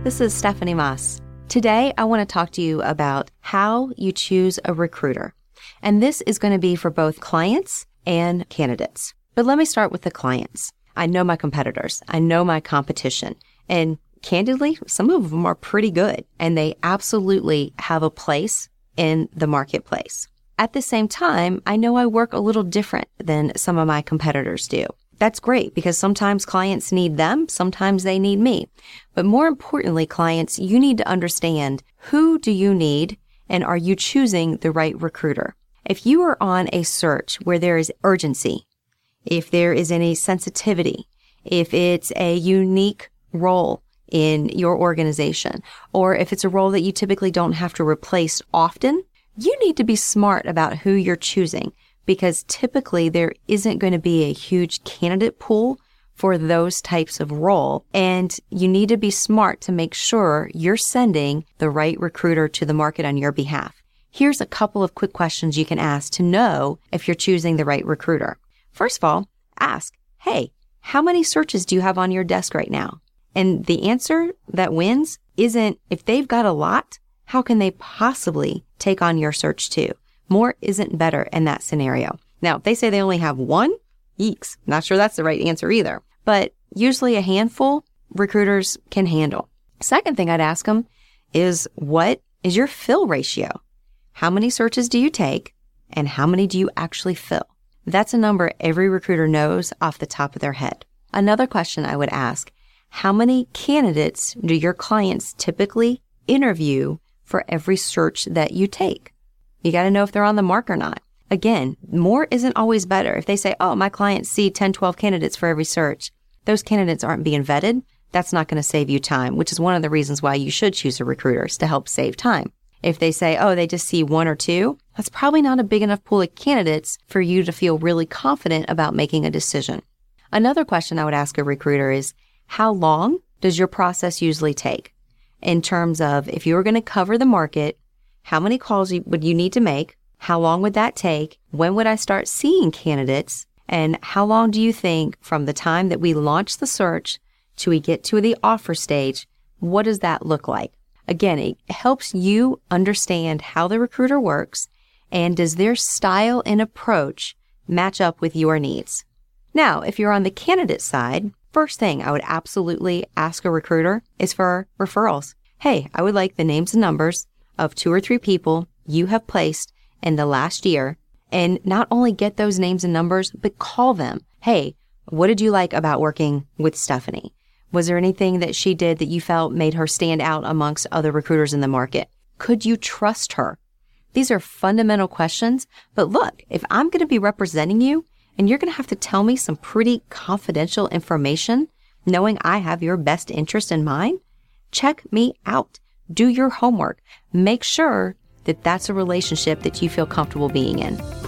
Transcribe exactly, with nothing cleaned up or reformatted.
This is Stephanie Moss. Today, I want to talk to you about how you choose a recruiter. And this is going to be for both clients and candidates. But let me start with the clients. I know my competitors. I know my competition. And candidly, some of them are pretty good, and they absolutely have a place in the marketplace. At the same time, I know I work a little different than some of my competitors do. That's great because sometimes clients need them, sometimes they need me. But more importantly, clients, you need to understand who do you need and are you choosing the right recruiter? If you are on a search where there is urgency, if there is any sensitivity, if it's a unique role in your organization, or if it's a role that you typically don't have to replace often, you need to be smart about who you're choosing, because typically there isn't going to be a huge candidate pool for those types of role. And you need to be smart to make sure you're sending the right recruiter to the market on your behalf. Here's a couple of quick questions you can ask to know if you're choosing the right recruiter. First of all, ask, hey, how many searches do you have on your desk right now? And the answer that wins isn't if they've got a lot, how can they possibly take on your search too? More isn't better in that scenario. Now, if they say they only have one, yeeks, not sure that's the right answer either. But usually a handful recruiters can handle. Second thing I'd ask them is, what is your fill ratio? How many searches do you take and how many do you actually fill? That's a number every recruiter knows off the top of their head. Another question I would ask, how many candidates do your clients typically interview for every search that you take? You got to know if they're on the mark or not. Again, more isn't always better. If they say, oh, my clients see ten, twelve candidates for every search, those candidates aren't being vetted. That's not going to save you time, which is one of the reasons why you should choose a recruiter, is to help save time. If they say, oh, they just see one or two, that's probably not a big enough pool of candidates for you to feel really confident about making a decision. Another question I would ask a recruiter is, how long does your process usually take? In terms of, if you were going to cover the market, how many calls would you need to make? How long would that take? When would I start seeing candidates? And how long do you think from the time that we launch the search to we get to the offer stage, what does that look like? Again, it helps you understand how the recruiter works and does their style and approach match up with your needs. Now, if you're on the candidate side, first thing I would absolutely ask a recruiter is for referrals. Hey, I would like the names and numbers of two or three people you have placed in the last year, and not only get those names and numbers, but call them. Hey, what did you like about working with Stephanie? Was there anything that she did that you felt made her stand out amongst other recruiters in the market? Could you trust her? These are fundamental questions, but look, if I'm going to be representing you and you're going to have to tell me some pretty confidential information, knowing I have your best interest in mind, check me out. Do your homework. Make sure that that's a relationship that you feel comfortable being in.